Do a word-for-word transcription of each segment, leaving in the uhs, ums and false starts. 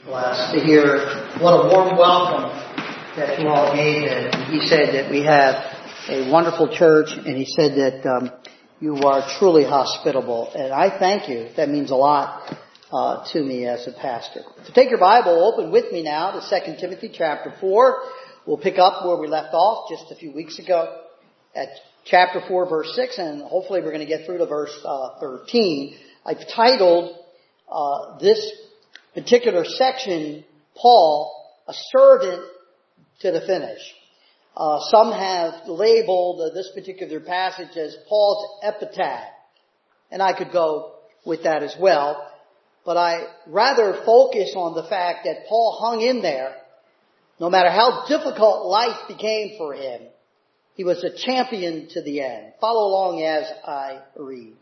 Blessed to hear what a warm welcome that you all gave it. He said that we have a wonderful church, and he said that um, you are truly hospitable. And I thank you. That means a lot uh, to me as a pastor. So take your Bible, open with me now to Second Timothy chapter four. We'll pick up where we left off just a few weeks ago at chapter four, verse six, and hopefully we're going to get through to verse uh, thirteen. I've titled uh, this particular section, Paul, a servant to the finish. Uh, some have labeled uh, this particular passage as Paul's epitaph, and I could go with that as well. But I rather focus on the fact that Paul hung in there. No matter how difficult life became for him, he was a champion to the end. Follow along as I read.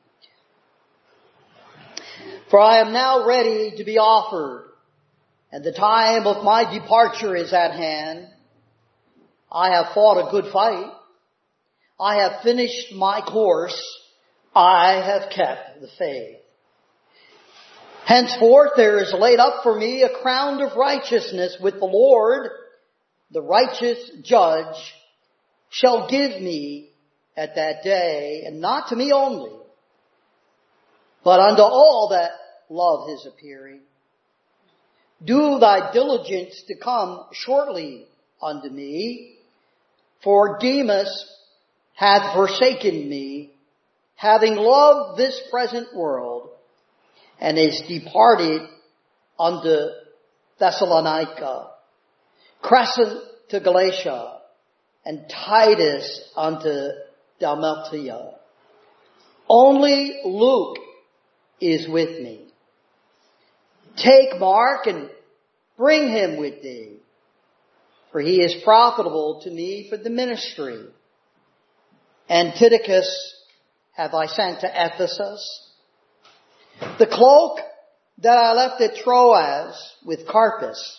For I am now ready to be offered, and the time of my departure is at hand. I have fought a good fight. I have finished my course. I have kept the faith. Henceforth there is laid up for me a crown of righteousness with the Lord, the righteous judge, shall give me at that day, and not to me only, but unto all that love his appearing. Do thy diligence to come shortly unto me, for Demas hath forsaken me, having loved this present world, and is departed unto Thessalonica, Crescent to Galatia, and Titus unto Dalmatia. Only Luke is with me. Take Mark and bring him with thee, for he is profitable to me for the ministry. And Tychicus have I sent to Ephesus. The cloak that I left at Troas with Carpus,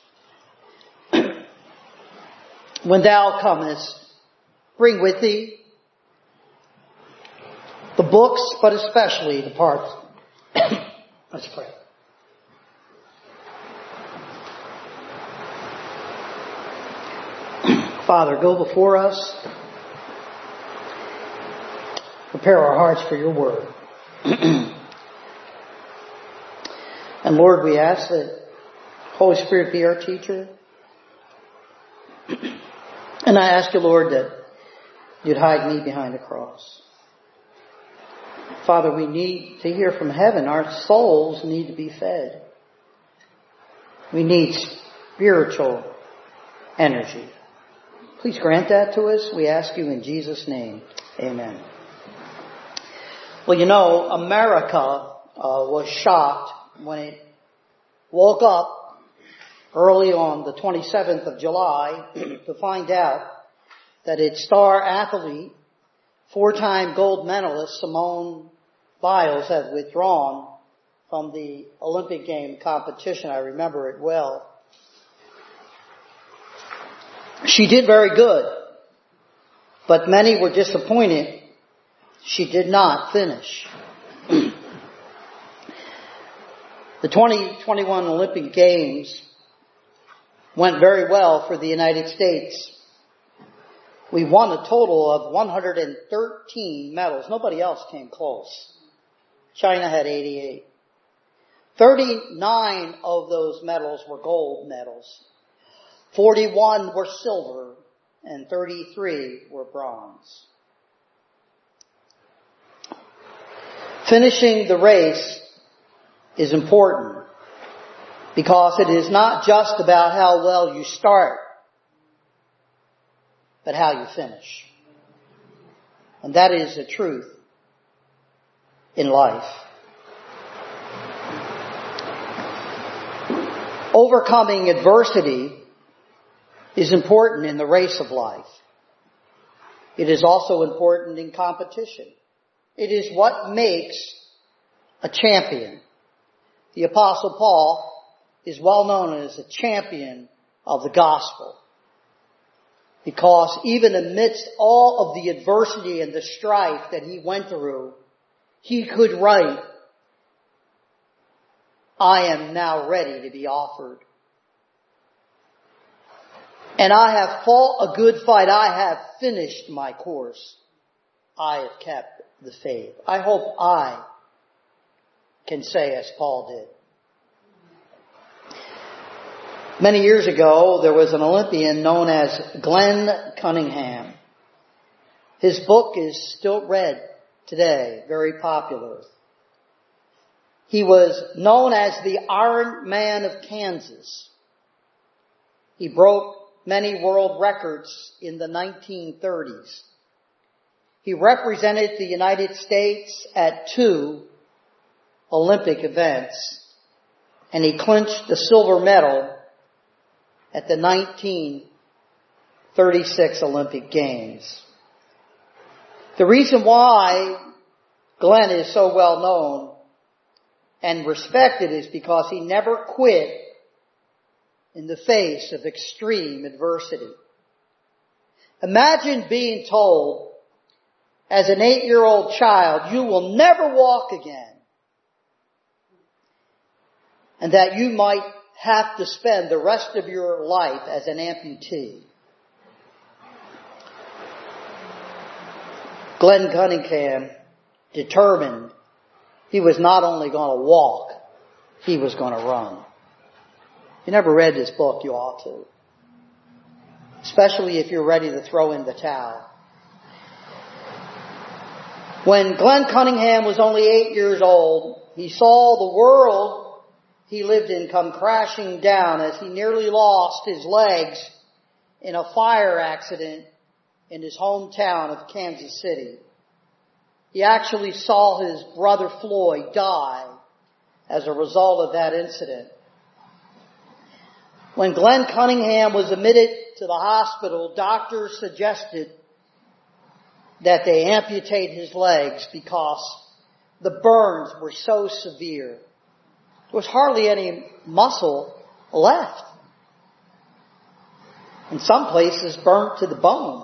when thou comest, bring with thee the books, but especially the parts. Let's pray. Father, go before us. Prepare our hearts for your word. And Lord, we ask that Holy Spirit be our teacher. And I ask you, Lord, that you'd hide me behind the cross. Father, we need to hear from heaven. Our souls need to be fed. We need spiritual energy. Please grant that to us. We ask you in Jesus' name. Amen. Well, you know, America uh, was shocked when it woke up early on the twenty-seventh of July to find out that its star athlete, four-time gold medalist Simone Biles, had withdrawn from the Olympic game competition. I remember it well. She did very good, but many were disappointed she did not finish. The twenty twenty-one Olympic Games went very well for the United States. We won a total of one hundred thirteen medals. Nobody else came close. China had eighty-eight. thirty-nine of those medals were gold medals. forty-one were silver, and thirty-three were bronze. Finishing the race is important because it is not just about how well you start, but how you finish. And that is the truth in life. Overcoming adversity is important in the race of life. It is also important in competition. It is what makes a champion. The Apostle Paul is well known as a champion of the gospel, because even amidst all of the adversity and the strife that he went through, he could write I am now ready to be offered. And I have fought a good fight. I have finished my course. I have kept the faith. I hope I can say as Paul did. Many years ago, there was an Olympian known as Glenn Cunningham. His book is still read today, very popular. He was known as the Iron Man of Kansas. He broke many world records in the nineteen thirties. He represented the United States at two Olympic events, and he clinched the silver medal at the nineteen thirty-six Olympic Games. The reason why Glenn is so well known and respected is because he never quit in the face of extreme adversity. Imagine being told as an eight-year-old child, you will never walk again, and that you might have to spend the rest of your life as an amputee. Glenn Cunningham determined he was not only going to walk, he was going to run. If you never read this book, you ought to. Especially if you're ready to throw in the towel. When Glenn Cunningham was only eight years old, he saw the world he lived in come crashing down as he nearly lost his legs in a fire accident in his hometown of Kansas City. He actually saw his brother Floyd die as a result of that incident. When Glenn Cunningham was admitted to the hospital, doctors suggested that they amputate his legs because the burns were so severe. There was hardly any muscle left. In some places, burnt to the bone.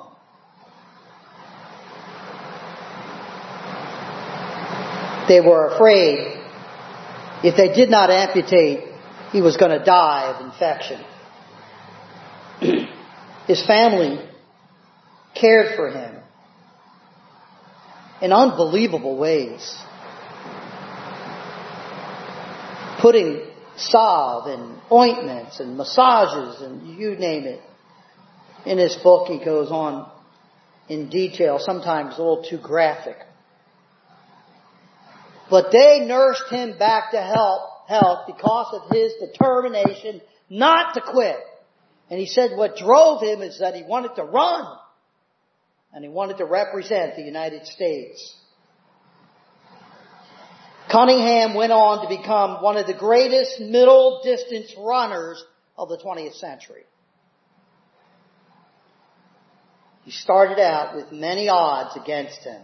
They were afraid if they did not amputate, he was going to die of infection. His family cared for him in unbelievable ways, putting salve and ointments and massages and you name it. In his book, he goes on in detail, sometimes a little too graphic. But they nursed him back to health, health because of his determination not to quit. And he said what drove him is that he wanted to run. And he wanted to represent the United States. Cunningham went on to become one of the greatest middle distance runners of the twentieth century. He started out with many odds against him.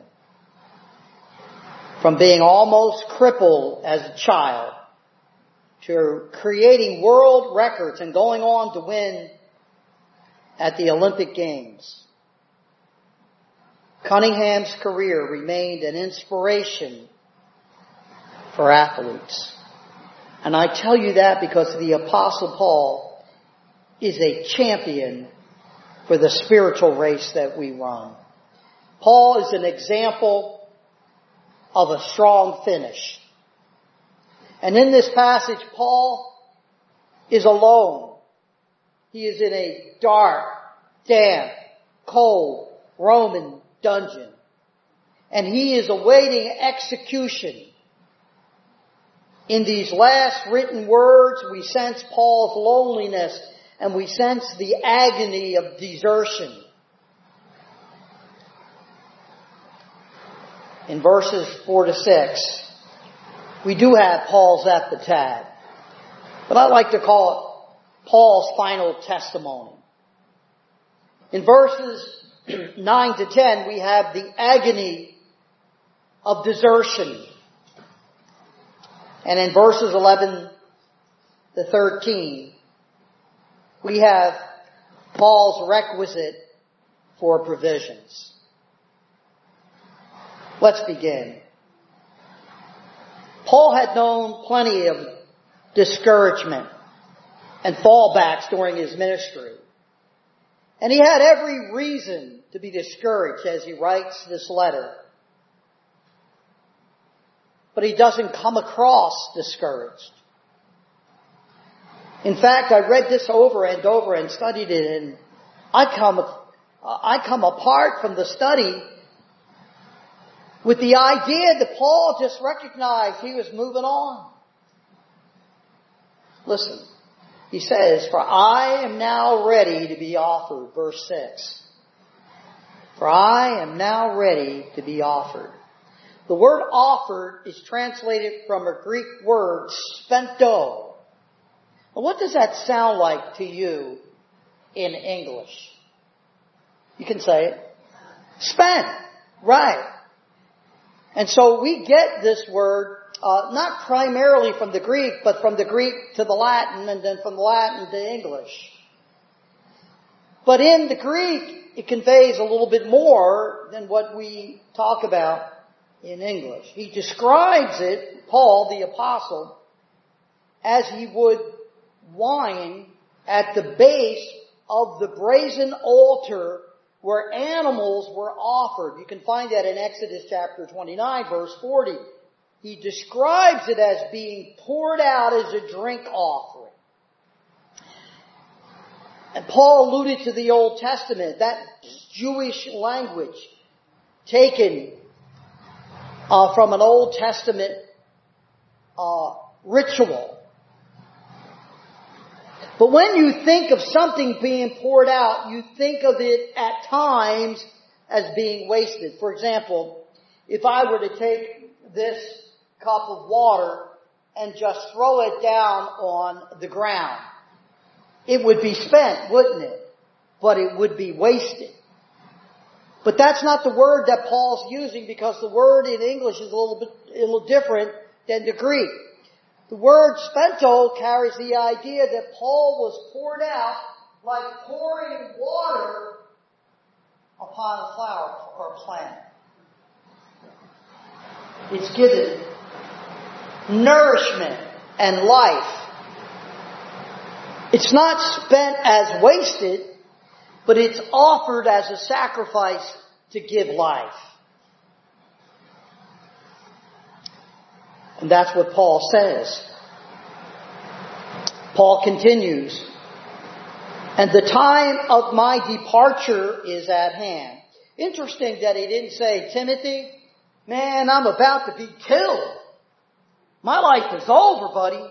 From being almost crippled as a child to creating world records and going on to win at the Olympic Games. Cunningham's career remained an inspiration for athletes. And I tell you that because the Apostle Paul is a champion for the spiritual race that we run. Paul is an example of a strong finish. And in this passage, Paul is alone. He is in a dark, damp, cold Roman dungeon. And he is awaiting execution. In these last written words, we sense Paul's loneliness and we sense the agony of desertion. In verses four to six, we do have Paul's epitaph, but I like to call it Paul's final testimony. In verses nine to ten, we have the agony of desertion. And in verses eleven to thirteen, we have Paul's requisite for provisions. Let's begin. Paul had known plenty of discouragement and fallbacks during his ministry. And he had every reason to be discouraged as he writes this letter. But he doesn't come across discouraged. In fact, I read this over and over and studied it, and I come, I come apart from the study with the idea that Paul just recognized he was moving on. Listen, he says, "For I am now ready to be offered," verse six. "For I am now ready to be offered." The word offered is translated from a Greek word, spento. Well, what does that sound like to you in English? You can say it. Spent. Right. And so we get this word, uh, not primarily from the Greek, but from the Greek to the Latin, and then from the Latin to English. But in the Greek, it conveys a little bit more than what we talk about in English. He describes it, Paul, the apostle, as he would wine at the base of the brazen altar where animals were offered. You can find that in Exodus chapter twenty-nine, verse forty. He describes it as being poured out as a drink offering. And Paul alluded to the Old Testament, that Jewish language taken uh, from an Old Testament uh, ritual. But when you think of something being poured out, you think of it at times as being wasted. For example, if I were to take this cup of water and just throw it down on the ground, it would be spent, wouldn't it? But it would be wasted. But that's not the word that Paul's using, because the word in English is a little bit, a little different than the Greek. The word spento carries the idea that Paul was poured out like pouring water upon a flower or a plant. It's given nourishment and life. It's not spent as wasted, but it's offered as a sacrifice to give life. And that's what Paul says. Paul continues, "And the time of my departure is at hand." Interesting that he didn't say, "Timothy, man, I'm about to be killed. My life is over, buddy."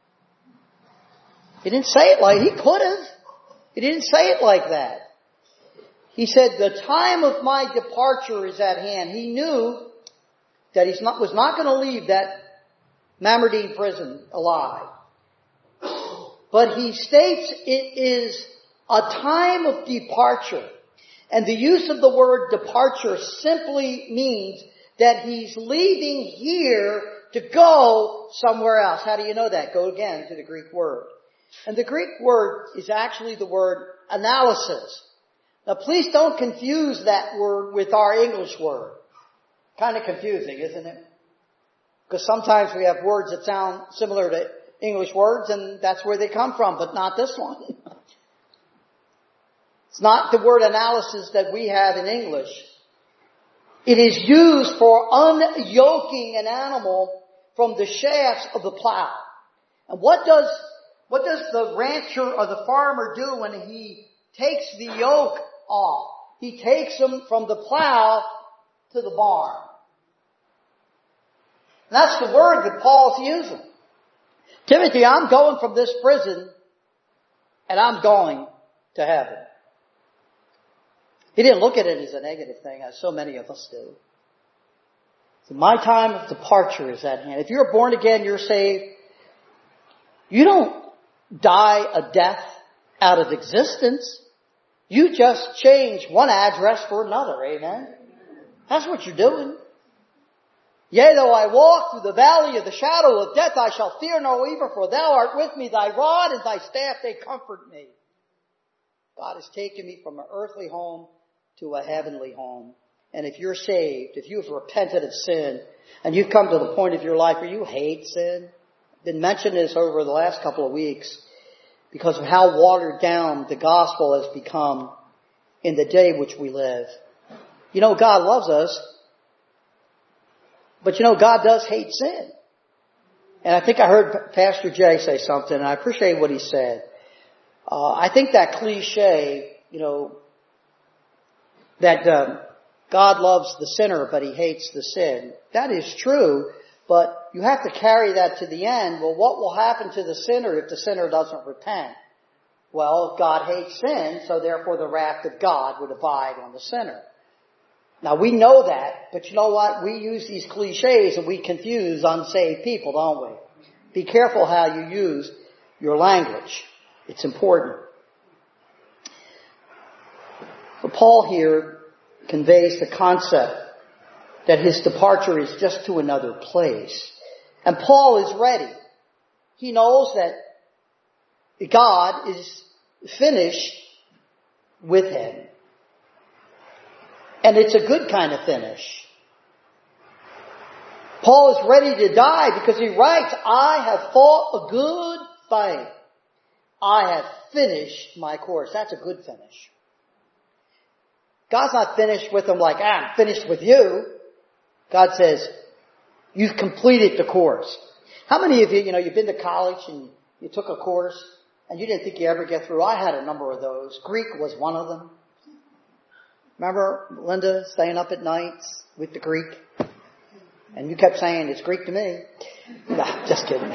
He didn't say it like, he could have. He didn't say it like that. He said, "The time of my departure is at hand." He knew that he was not going to leave that Mamertine prison alive. But he states it is a time of departure. And the use of the word departure simply means that he's leaving here to go somewhere else. How do you know that? Go again to the Greek word. And the Greek word is actually the word analysis. Now please don't confuse that word with our English word. Kind of confusing, isn't it? Because sometimes we have words that sound similar to English words, and that's where they come from, but not this one. It's not the word analysis that we have in English. It is used for unyoking an animal from the shafts of the plow. And what does, what does the rancher or the farmer do when he takes the yoke off? He takes them from the plow to the barn. And that's the word that Paul's using. Timothy, I'm going from this prison and I'm going to heaven. He didn't look at it as a negative thing, as so many of us do. So my time of departure is at hand. If you're born again, you're saved. You don't die a death out of existence. You just change one address for another. Amen? That's what you're doing. "Yea, though I walk through the valley of the shadow of death, I shall fear no evil, for thou art with me, thy rod and thy staff, they comfort me." God has taken me from an earthly home to a heavenly home. And if you're saved, if you've repented of sin, and you've come to the point of your life where you hate sin, been mentioning this over the last couple of weeks because of how watered down the gospel has become in the day which we live. You know, God loves us, but you know, God does hate sin. And I think I heard Pastor Jay say something, and I appreciate what he said. Uh, I think that cliche, you know, that um, God loves the sinner, but he hates the sin. That is true, but you have to carry that to the end. Well, what will happen to the sinner if the sinner doesn't repent? Well, God hates sin, so therefore the wrath of God would abide on the sinner. Now, we know that, but you know what? We use these cliches and we confuse unsaved people, don't we? Be careful how you use your language. It's important. So Paul here conveys the concept that his departure is just to another place. And Paul is ready. He knows that God is finished with him. And it's a good kind of finish. Paul is ready to die because he writes, I have fought a good fight. I have finished my course. That's a good finish. God's not finished with him like, ah, I'm finished with you. God says, you've completed the course. How many of you, you know, you've been to college and you took a course and you didn't think you ever get through? I had a number of those. Greek was one of them. Remember Linda staying up at nights with the Greek? And you kept saying, it's Greek to me. No, just kidding.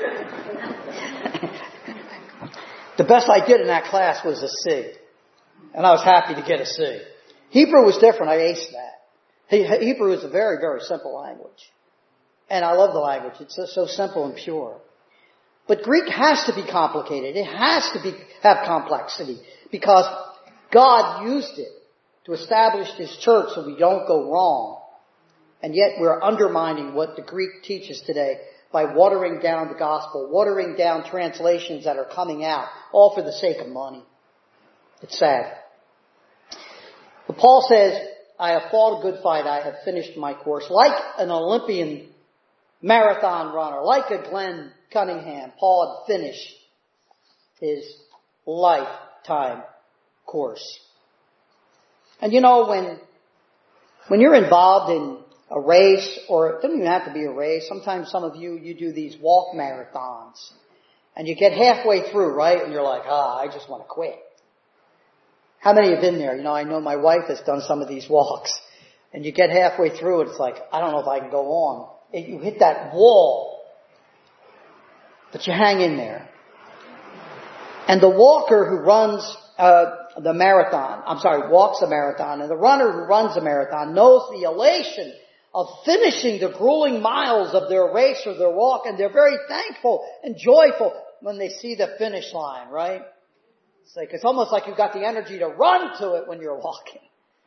The best I did in that class was a C. And I was happy to get a C. Hebrew was different. I aced that. Hebrew is a very, very simple language. And I love the language. It's so, so simple and pure. But Greek has to be complicated. It has to be have complexity because God used it to establish His church so we don't go wrong. And yet we're undermining what the Greek teaches today by watering down the gospel, watering down translations that are coming out, all for the sake of money. It's sad. But Paul says, I have fought a good fight. I have finished my course. Like an Olympian marathon runner, like a Glenn Cunningham, Paul had finished his lifetime course. And you know, when, when you're involved in a race, or it doesn't even have to be a race, sometimes some of you, you do these walk marathons. And you get halfway through, right? And you're like, ah, I just want to quit. How many have been there? You know, I know my wife has done some of these walks. And you get halfway through and it's like, I don't know if I can go on. And you hit that wall. But you hang in there. And the walker who runs uh, the marathon, I'm sorry, walks the marathon, and the runner who runs the marathon knows the elation of finishing the grueling miles of their race or their walk, and they're very thankful and joyful when they see the finish line, right? It's like, it's almost like you've got the energy to run to it when you're walking.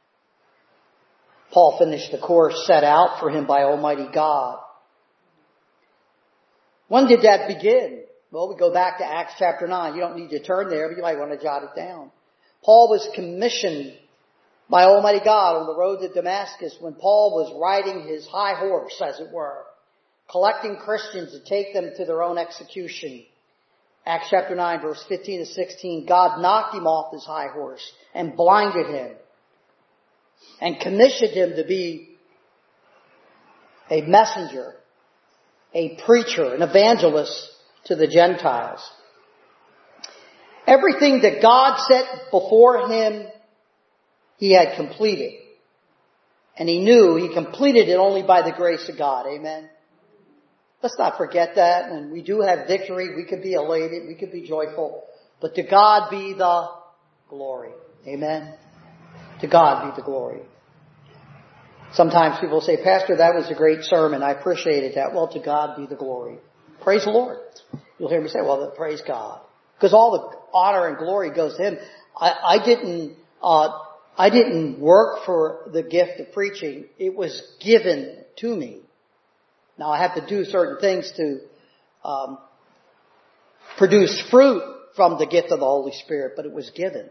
Paul finished the course set out for him by Almighty God. When did that begin? Well, we go back to Acts chapter nine. You don't need to turn there, but you might want to jot it down. Paul was commissioned by Almighty God on the road to Damascus when Paul was riding his high horse, as it were, collecting Christians to take them to their own execution. Acts chapter nine, verse fifteen to sixteen, God knocked him off his high horse and blinded him and commissioned him to be a messenger, a preacher, an evangelist to the Gentiles. Everything that God set before him, he had completed. And he knew he completed it only by the grace of God. Amen. Let's not forget that. When we do have victory, we could be elated, we could be joyful. But to God be the glory. Amen. To God be the glory. Sometimes people say, Pastor, that was a great sermon. I appreciated that. Well, to God be the glory. Praise the Lord. You'll hear me say, well, praise God. Because all the honor and glory goes to Him. I, I didn't, uh, I didn't work for the gift of preaching. It was given to me. Now I have to do certain things to, um, produce fruit from the gift of the Holy Spirit, but it was given.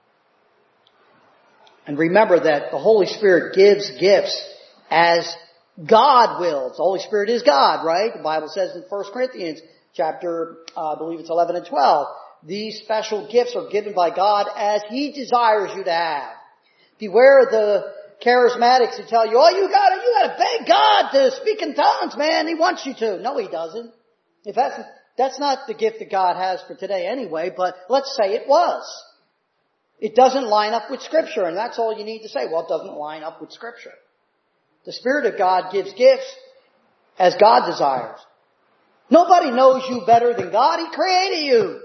And remember that the Holy Spirit gives gifts as God wills. The Holy Spirit is God, right? The Bible says in First Corinthians chapter, uh, I believe it's eleven and twelve, these special gifts are given by God as He desires you to have. Beware of the charismatics who tell you, oh, you gotta, you gotta beg God to speak in tongues, man. He wants you to. No, He doesn't. If that's, that's not the gift that God has for today anyway, but let's say it was. It doesn't line up with Scripture, and that's all you need to say. Well, it doesn't line up with Scripture. The Spirit of God gives gifts as God desires. Nobody knows you better than God. He created you.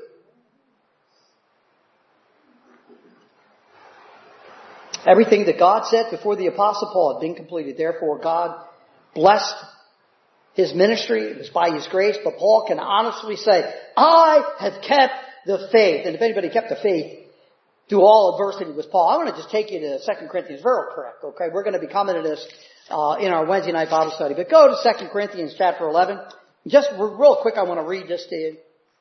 Everything that God said before the Apostle Paul had been completed. Therefore, God blessed his ministry. It was by His grace. But Paul can honestly say, I have kept the faith. And if anybody kept the faith through all adversity was Paul. I want to just take you to Second Corinthians very quick, okay? We're going to be coming to this uh, in our Wednesday night Bible study. But go to Second Corinthians chapter eleven. Just real quick, I want to read this to you.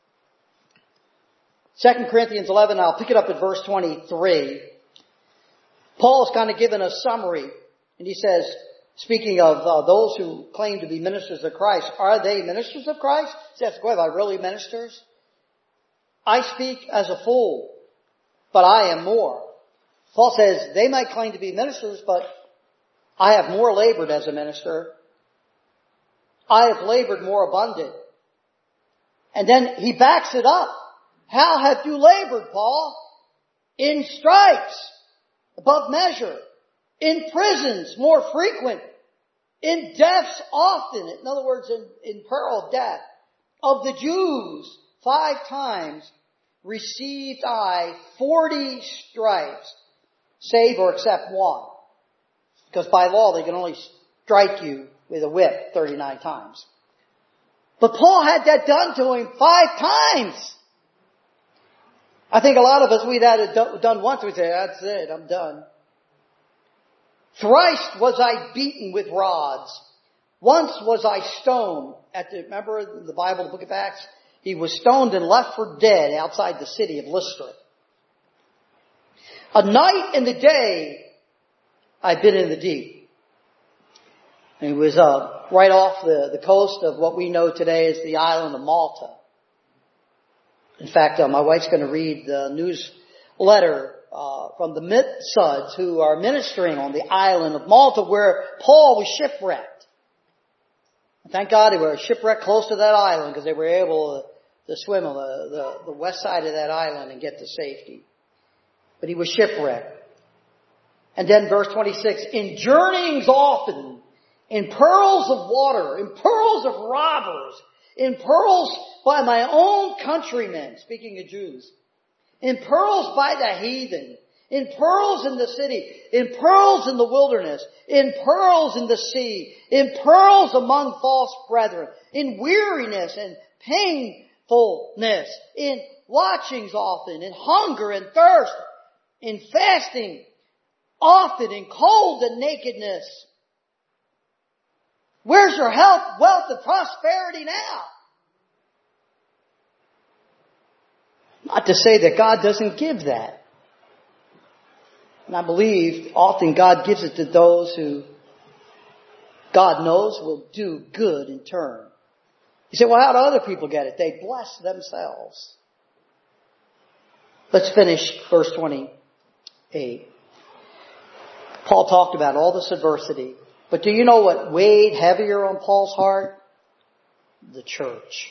Second Corinthians eleven, I'll pick it up at verse twenty-three. Paul is kind of given a summary, and he says, speaking of uh, those who claim to be ministers of Christ, are they ministers of Christ? He says, are they really ministers? I speak as a fool, but I am more. Paul says they might claim to be ministers, but I have more labored as a minister. I have labored more abundant. And then he backs it up. How have you labored, Paul? In stripes, above measure. In prisons, more frequent. In deaths, often. In other words, in, in peril of death. Of the Jews, five times received I forty stripes, save or except one. Because by law they can only strike you with a whip thirty-nine times. But Paul had that done to him five times. I think a lot of us, we'd had it done once, we'd say, that's it, I'm done. Thrice was I beaten with rods. Once was I stoned. At the, remember the Bible, the book of Acts? He was stoned and left for dead outside the city of Lystra. A night and a day I've been in the deep. And it was uh, right off the, the coast of what we know today as the island of Malta. In fact, uh, my wife's going to read the newsletter uh, from the Mitsuds who are ministering on the island of Malta where Paul was shipwrecked. Thank God they were shipwrecked close to that island because they were able to, to swim on the, the, the west side of that island and get to safety. But he was shipwrecked. And then verse twenty-six, in journeyings often, in pearls of water, in pearls of robbers, in pearls by my own countrymen, speaking of Jews, in pearls by the heathen, in pearls in the city, in pearls in the wilderness, in pearls in the sea, in pearls among false brethren, in weariness and painfulness, in watchings often, in hunger and thirst, in fasting often, in cold and nakedness. Where's your health, wealth, and prosperity now? Not to say that God doesn't give that. And I believe often God gives it to those who God knows will do good in turn. You say, well, how do other people get it? They bless themselves. Let's finish verse twenty-eight. Paul talked about all this adversity. But do you know what weighed heavier on Paul's heart? The church.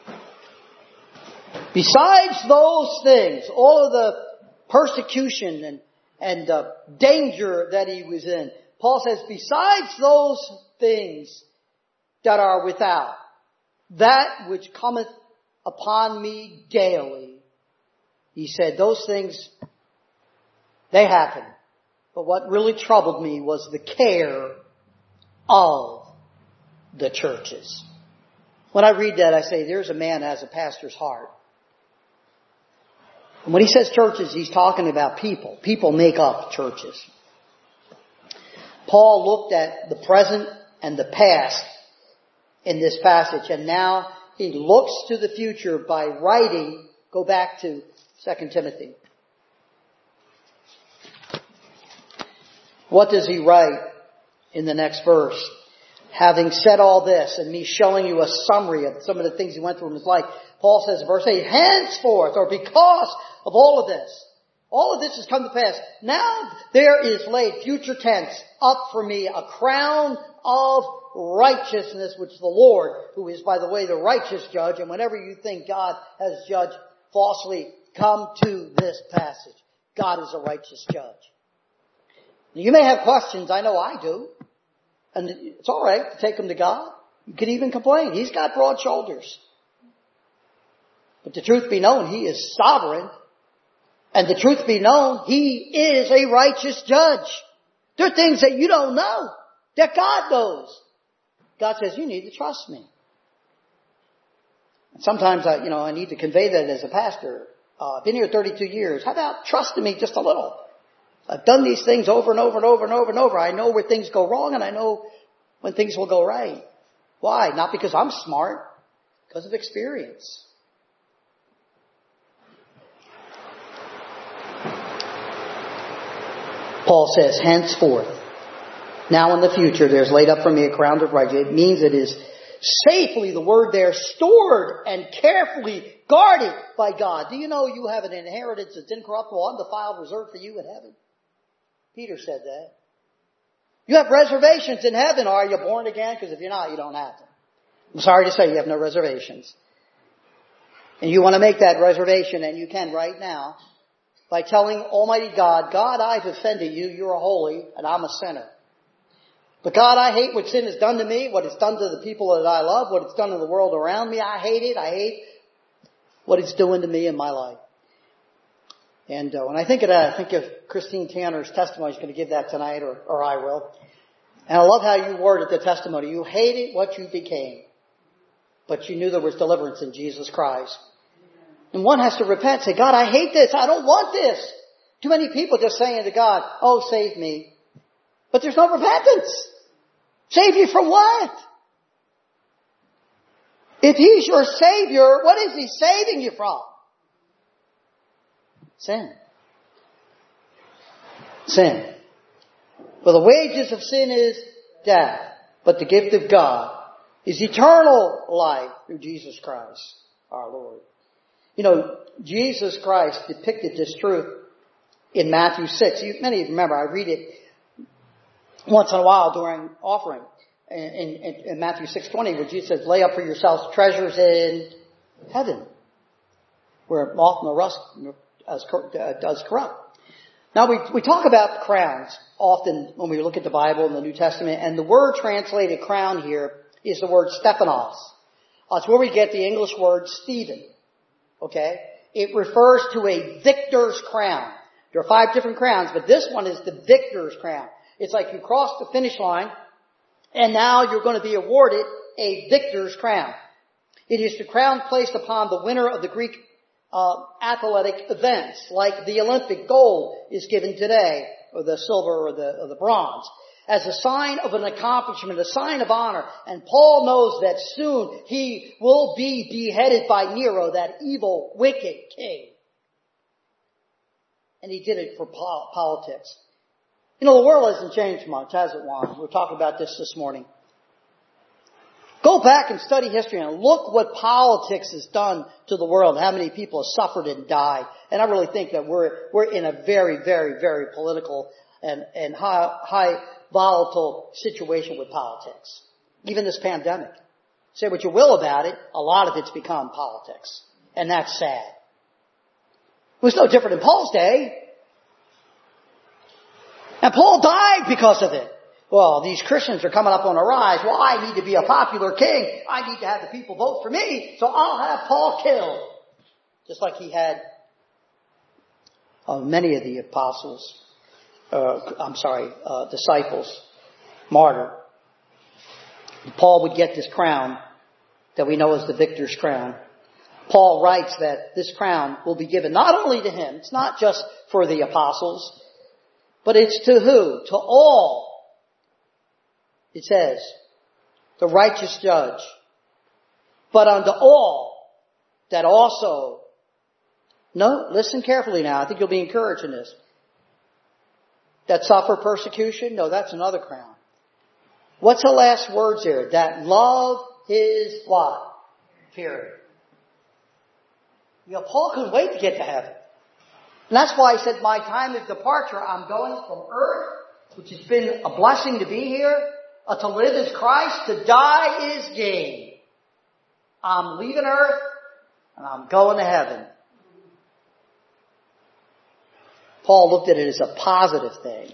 Besides those things, all of the persecution and, and uh, danger that he was in, Paul says, besides those things that are without, that which cometh upon me daily, he said, those things, they happen. But what really troubled me was the care of the churches. When I read that, I say, there's a man that has a pastor's heart. And when he says churches, he's talking about people. People make up churches. Paul looked at the present and the past in this passage, and now he looks to the future by writing. Go back to Second Timothy. What does he write in the next verse? Having said all this and me showing you a summary of some of the things he went through in his life, Paul says in verse eight, henceforth, or because of all of this, all of this has come to pass. Now there is laid, future tense, up for me a crown of righteousness, which the Lord, who is, by the way, the righteous judge, and whenever you think God has judged falsely, come to this passage. God is a righteous judge. You may have questions. I know I do. And it's all right to take them to God. You could even complain. He's got broad shoulders. But the truth be known, He is sovereign. And the truth be known, He is a righteous judge. There are things that you don't know that God knows. God says, you need to trust me. And sometimes I, you know, I need to convey that as a pastor. Uh, I've been here thirty-two years. How about trusting me just a little? I've done these things over and over and over and over and over. I know where things go wrong and I know when things will go right. Why? Not because I'm smart, because of experience. Paul says, henceforth, now in the future, there's laid up for me a crown of righteousness. It means it is safely, the word there, stored and carefully guarded by God. Do you know you have an inheritance that's incorruptible, undefiled, reserved for you in heaven? Peter said that. You have reservations in heaven. Are you born again? Because if you're not, you don't have them. I'm sorry to say you have no reservations. And you want to make that reservation, and you can right now, by telling Almighty God, God, I've offended you. You're holy, and I'm a sinner. But God, I hate what sin has done to me, what it's done to the people that I love, what it's done to the world around me. I hate it. I hate what it's doing to me in my life. And uh, when I think of that, I think of Christine Tanner's testimony. She's going to give that tonight, or, or I will. And I love how you worded the testimony. You hated what you became, but you knew there was deliverance in Jesus Christ. And one has to repent, say, God, I hate this. I don't want this. Too many people just saying to God, oh, save me. But there's no repentance. Save you from what? If He's your Savior, what is He saving you from? Sin. Sin. For the wages of sin is death, but the gift of God is eternal life through Jesus Christ, our Lord. You know, Jesus Christ depicted this truth in Matthew six. You, many of you remember, I read it once in a while during offering in, in, in Matthew six twenty, where Jesus says, lay up for yourselves treasures in heaven, where moth nor rust does corrupt. Now, we, we talk about crowns often when we look at the Bible and the New Testament, and the word translated crown here is the word Stephanos. That's where we get the English word Stephen. Okay? It refers to a victor's crown. There are five different crowns, but this one is the victor's crown. It's like you cross the finish line, and now you're going to be awarded a victor's crown. It is the crown placed upon the winner of the Greek uh, athletic events, like the Olympic gold is given today, or the silver or the, or the bronze, as a sign of an accomplishment, a sign of honor. And Paul knows that soon he will be beheaded by Nero, that evil, wicked king. And he did it for po- politics. You know, the world hasn't changed much, has it, Juan? We're talking about this this morning. Go back and study history and look what politics has done to the world, how many people have suffered and died. And I really think that we're we're in a very, very, very political and, and high, high volatile situation with politics. Even this pandemic. Say what you will about it, a lot of it's become politics. And that's sad. It was no different in Paul's day. And Paul died because of it. Well, these Christians are coming up on a rise. Well, I need to be a popular king. I need to have the people vote for me, so I'll have Paul killed. Just like he had uh, many of the apostles, uh, I'm sorry, uh, disciples, martyred. Paul would get this crown that we know as the victor's crown. Paul writes that this crown will be given not only to him, it's not just for the apostles, but it's to who? To all. It says, the righteous judge, but unto all that also, no, listen carefully now, I think you'll be encouraged in this, that suffer persecution, no, that's another crown. What's the last words here? That love his what? Period. You know, Paul couldn't wait to get to heaven. And that's why he said, my time of departure, I'm going from earth, which has been a blessing to be here, uh, to live is Christ, to die is gain. I'm leaving earth, and I'm going to heaven. Paul looked at it as a positive thing.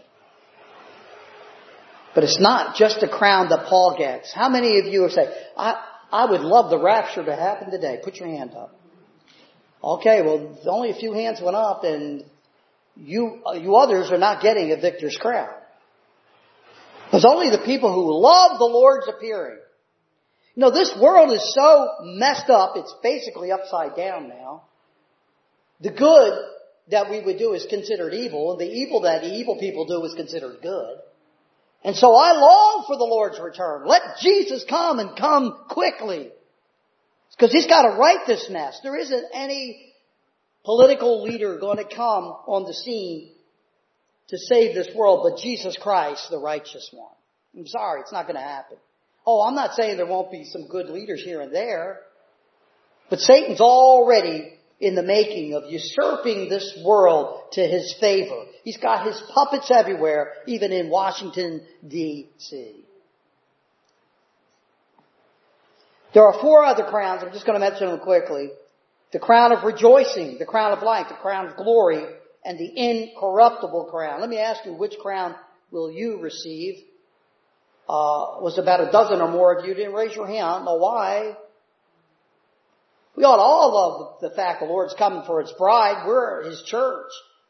But it's not just a crown that Paul gets. How many of you have said, I, I would love the rapture to happen today? Put your hand up. Okay, well, only a few hands went up, and you, you others are not getting a victor's crown. Because only the people who love the Lord's appearing. You know, this world is so messed up, it's basically upside down now. The good that we would do is considered evil, and the evil that the evil people do is considered good. And so I long for the Lord's return. Let Jesus come and come quickly. Because He's got to right this mess. There isn't any political leader going to come on the scene to save this world but Jesus Christ, the righteous one. I'm sorry, it's not going to happen. Oh, I'm not saying there won't be some good leaders here and there. But Satan's already in the making of usurping this world to his favor. He's got his puppets everywhere, even in Washington, D C There are four other crowns. I'm just going to mention them quickly. The crown of rejoicing, the crown of life, the crown of glory, and the incorruptible crown. Let me ask you, which crown will you receive? Uh, was about a dozen or more of you didn't raise your hand. I don't know why. We ought to all love the fact the Lord's coming for His bride. We're His church.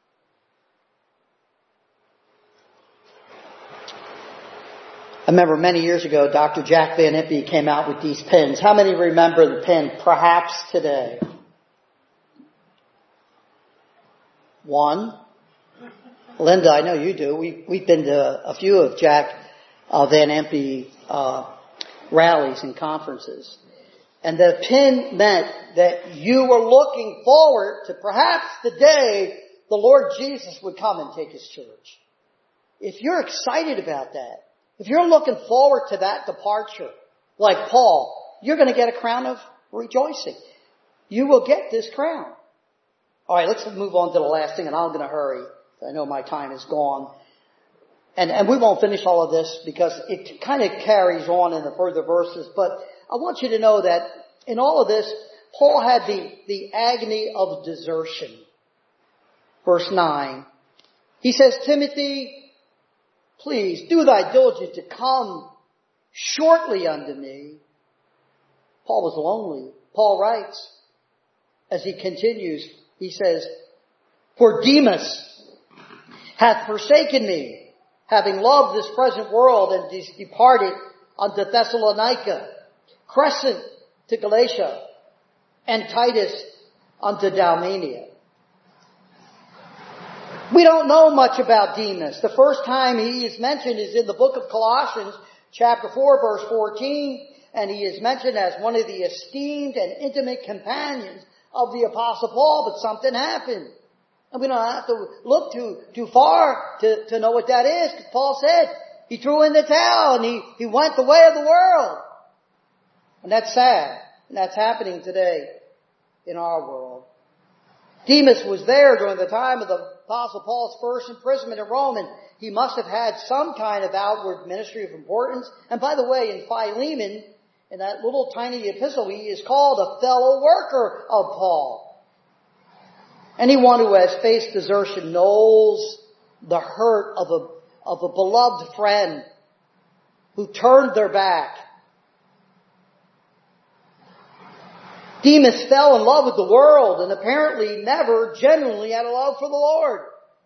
I remember many years ago, Doctor Jack Van Impe came out with these pens. How many remember the pen, Perhaps Today? One. Linda, I know you do. We, we've been to a few of Jack uh, Van Impe uh, rallies and conferences. And the pin meant that you were looking forward to perhaps the day the Lord Jesus would come and take His church. If you're excited about that, if you're looking forward to that departure, like Paul, you're going to get a crown of rejoicing. You will get this crown. All right, let's move on to the last thing, and I'm going to hurry. I know my time is gone. And, and we won't finish all of this because it kind of carries on in the further verses, but I want you to know that in all of this, Paul had the, the agony of desertion. Verse nine. He says, Timothy, please do thy diligence to come shortly unto me. Paul was lonely. Paul writes, as he continues, he says, for Demas hath forsaken me, having loved this present world, and is departed unto Thessalonica, Crescent to Galatia, and Titus unto Dalmania. We don't know much about Demas. The first time he is mentioned is in the book of Colossians, chapter four, verse fourteen, and he is mentioned as one of the esteemed and intimate companions of the Apostle Paul, but something happened. And we don't have to look too, too far to, to know what that is, because Paul said he threw in the towel and he, he went the way of the world. And that's sad. And that's happening today in our world. Demas was there during the time of the Apostle Paul's first imprisonment in Rome, and he must have had some kind of outward ministry of importance. And by the way, in Philemon, in that little tiny epistle, he is called a fellow worker of Paul. Anyone who has faced desertion knows the hurt of a, of a beloved friend who turned their back. Demas fell in love with the world and apparently never genuinely had a love for the Lord.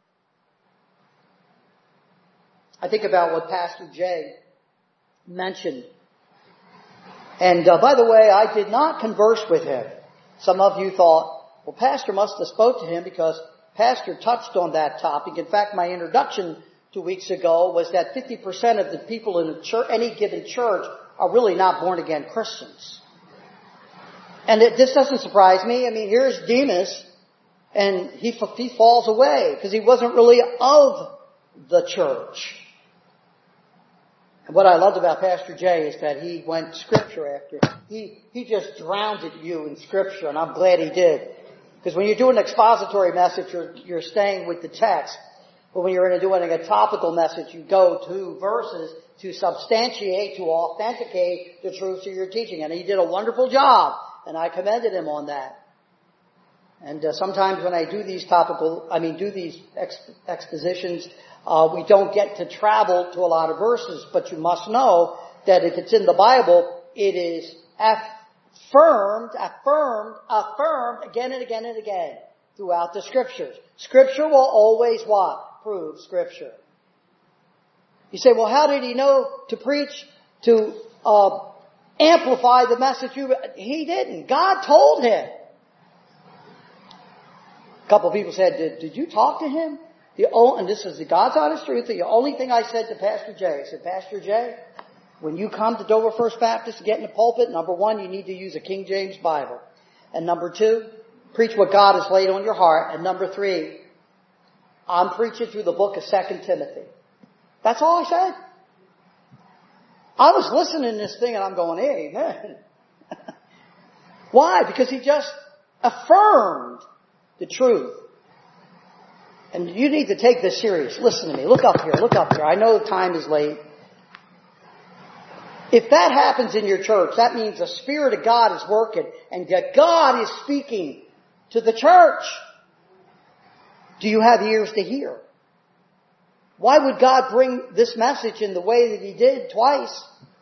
I think about what Pastor Jay mentioned. And uh, by the way, I did not converse with him. Some of you thought, well, Pastor must have spoke to him because Pastor touched on that topic. In fact, my introduction two weeks ago was that fifty percent of the people in a church, any given church are really not born-again Christians. And it, this doesn't surprise me. I mean, here's Demas, and he, he falls away because he wasn't really of the church. What I loved about Pastor Jay is that he went scripture after. He, he just drowned you in scripture, and I'm glad he did. Because when you're doing an expository message, you're, you're staying with the text. But when you're doing a topical message, you go to verses to substantiate, to authenticate the truths of your teaching. And he did a wonderful job, and I commended him on that. And uh, sometimes when I do these topical, I mean, do these exp- expositions, uh, we don't get to travel to a lot of verses. But you must know that if it's in the Bible, it is affirmed, affirmed, affirmed again and again and again throughout the Scriptures. Scripture will always what? Prove Scripture. You say, well, how did he know to preach, to uh, amplify the message? You, he didn't. God told him. A couple of people said, did, did you talk to him? The only, and this is the God's honest truth. The only thing I said to Pastor Jay, I said, Pastor Jay, when you come to Dover First Baptist and get in the pulpit, number one, you need to use a King James Bible. And number two, preach what God has laid on your heart. And number three, I'm preaching through the book of Second Timothy. That's all I said. I was listening to this thing and I'm going, amen. Why? Because he just affirmed the truth. And you need to take this serious. Listen to me. Look up here. Look up here. I know the time is late. If that happens in your church, that means the Spirit of God is working and that God is speaking to the church. Do you have ears to hear? Why would God bring this message in the way that He did twice?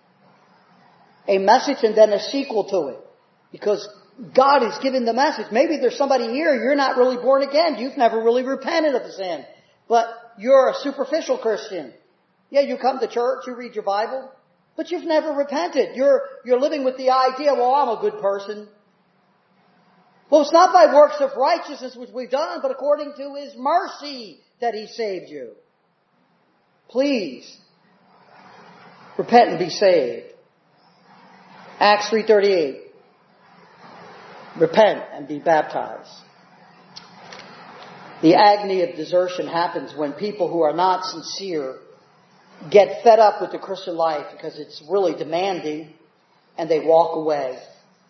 A message and then a sequel to it. Because God is giving the message. Maybe there's somebody here, you're not really born again. You've never really repented of sin. But you're a superficial Christian. Yeah, you come to church, you read your Bible, but you've never repented. You're, you're living with the idea, well, I'm a good person. Well, it's not by works of righteousness which we've done, but according to His mercy that He saved you. Please, repent and be saved. Acts three thirty-eight. Repent and be baptized. The agony of desertion happens when people who are not sincere get fed up with the Christian life because it's really demanding and they walk away.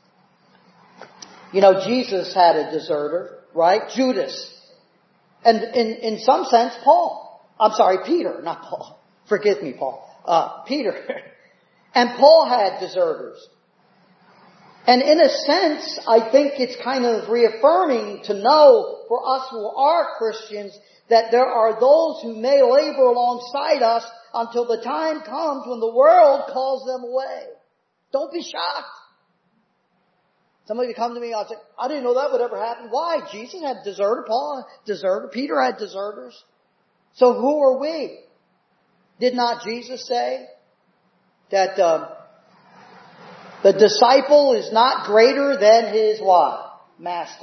You know, Jesus had a deserter, right? Judas. And in, in some sense, Paul. I'm sorry, Peter, not Paul. Forgive me, Paul. Uh, Peter. And Paul had deserters. And in a sense, I think it's kind of reaffirming to know for us who are Christians that there are those who may labor alongside us until the time comes when the world calls them away. Don't be shocked. Somebody come to me, I'll say, I didn't know that would ever happen. Why? Jesus had deserter, Paul had deserter, Peter had deserters. So who are we? Did not Jesus say that um, the disciple is not greater than his what? Master.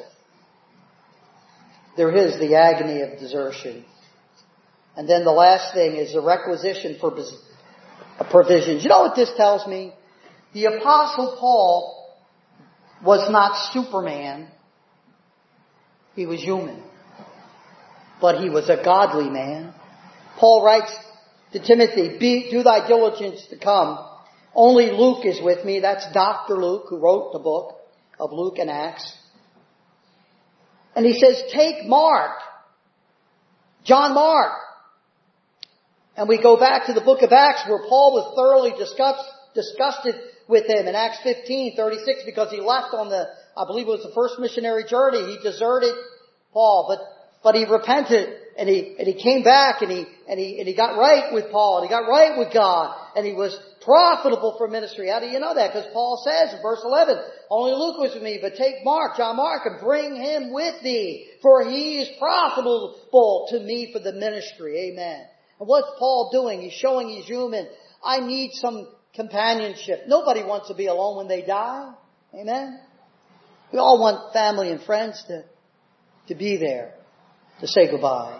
There is the agony of desertion. And then the last thing is the requisition for provisions. You know what this tells me? The Apostle Paul was not Superman. He was human. But he was a godly man. Paul writes to Timothy, Be, do thy diligence to come. Only Luke is with me. That's Doctor Luke, who wrote the book of Luke and Acts. And he says, take Mark. John Mark. And we go back to the book of Acts where Paul was thoroughly disgust, disgusted with him in Acts fifteen thirty-six because he left on the, I believe it was the first missionary journey. He deserted Paul, but But he repented and he, and he came back and he, and he, and he got right with Paul and he got right with God and he was profitable for ministry. How do you know that? Because Paul says in verse eleven, only Luke was with me, but take Mark, John Mark, and bring him with thee, for he is profitable to me for the ministry. Amen. And what's Paul doing? He's showing he's human. I need some companionship. Nobody wants to be alone when they die. Amen. We all want family and friends to, to be there. To say goodbye.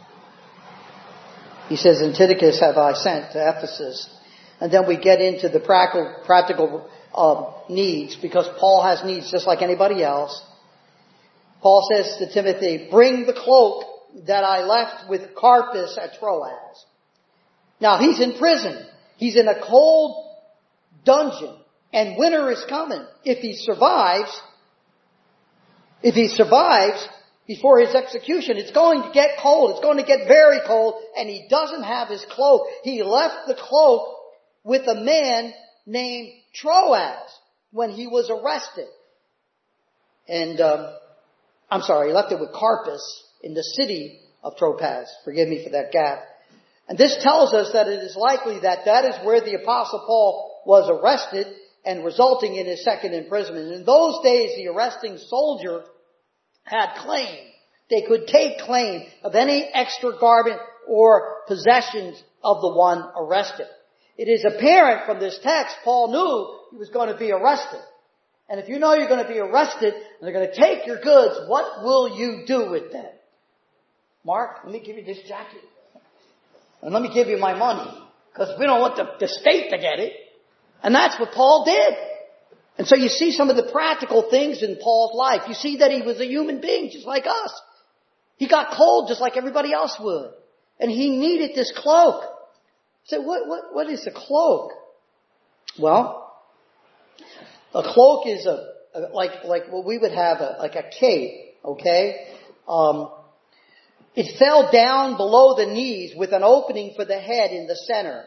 He says, and Tychicus have I sent to Ephesus. And then we get into the practical, practical uh, needs, because Paul has needs just like anybody else. Paul says to Timothy, bring the cloak that I left with Carpus at Troas. Now he's in prison. He's in a cold dungeon, and winter is coming. If he survives, if he survives before his execution, it's going to get cold. It's going to get very cold, and he doesn't have his cloak. He left the cloak with a man named Troas when he was arrested. And, um, I'm sorry, he left it with Carpus in the city of Troas. Forgive me for that gap. And this tells us that it is likely that that is where the Apostle Paul was arrested and resulting in his second imprisonment. In those days, the arresting soldier had claim. They could take claim of any extra garment or possessions of the one arrested. It is apparent from this text, Paul knew he was going to be arrested. And if you know you're going to be arrested and they're going to take your goods, what will you do with them? Mark, let me give you this jacket. And let me give you my money. Because we don't want the, the state to get it. And that's what Paul did. And so you see some of the practical things in Paul's life. You see that he was a human being just like us. He got cold just like everybody else would. And he needed this cloak. So what, what, what is a cloak? Well, a cloak is a, a like like what we would have a, like a cape, okay? Um, it fell down below the knees with an opening for the head in the center.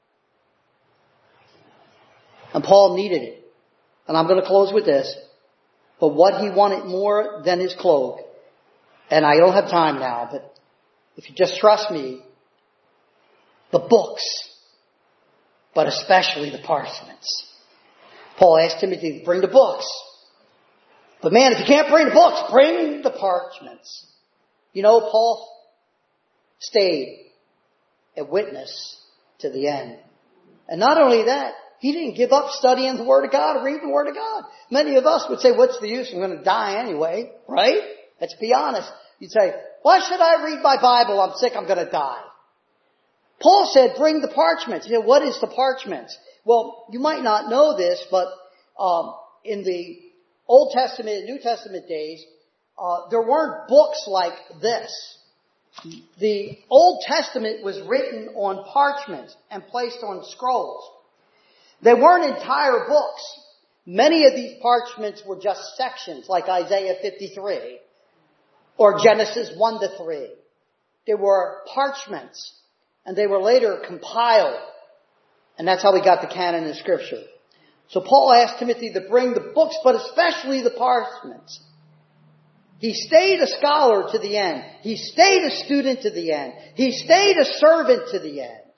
And Paul needed it. And I'm going to close with this. But what he wanted more than his cloak, and I don't have time now, but if you just trust me, the books, but especially the parchments. Paul asked Timothy to bring the books. But man, if you can't bring the books, bring the parchments. You know, Paul stayed a witness to the end. And not only that, he didn't give up studying the Word of God or reading the Word of God. Many of us would say, what's the use? I'm going to die anyway, right? Let's be honest. You'd say, why should I read my Bible? I'm sick, I'm going to die. Paul said, bring the parchments. You know, what is the parchments? Well, you might not know this, but um, in the Old Testament and New Testament days, uh, there weren't books like this. The Old Testament was written on parchments and placed on scrolls. They weren't entire books. Many of these parchments were just sections, like Isaiah fifty-three or Genesis one to three. They were parchments, and they were later compiled. And that's how we got the canon of Scripture. So Paul asked Timothy to bring the books, but especially the parchments. He stayed a scholar to the end. He stayed a student to the end. He stayed a servant to the end.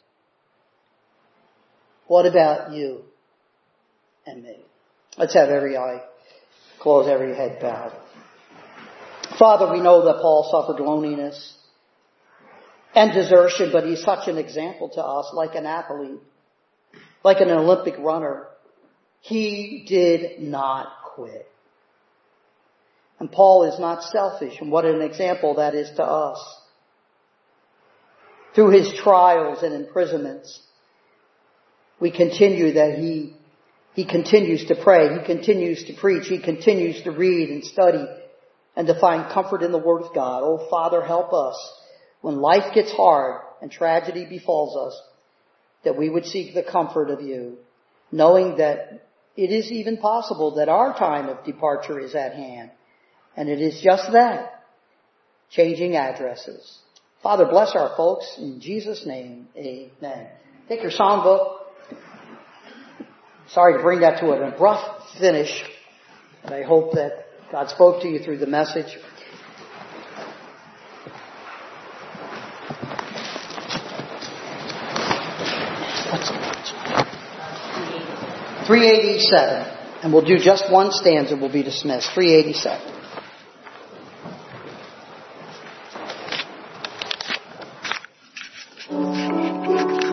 What about you and me? Let's have every eye closed, every head bowed. Father, we know that Paul suffered loneliness and desertion, but he's such an example to us, like an athlete. Like an Olympic runner, he did not quit. And Paul is not selfish, and what an example that is to us. Through his trials and imprisonments, we continue that he, he continues to pray, he continues to preach, he continues to read and study, and to find comfort in the Word of God. Oh, Father, help us when life gets hard and tragedy befalls us, that we would seek the comfort of you, knowing that it is even possible that our time of departure is at hand. And it is just that, changing addresses. Father, bless our folks. In Jesus' name, amen. Take your songbook. Sorry to bring that to an abrupt finish, but I hope that God spoke to you through the message. three eighty-seven. And we'll do just one stanza. We'll be dismissed. three eighty-seven.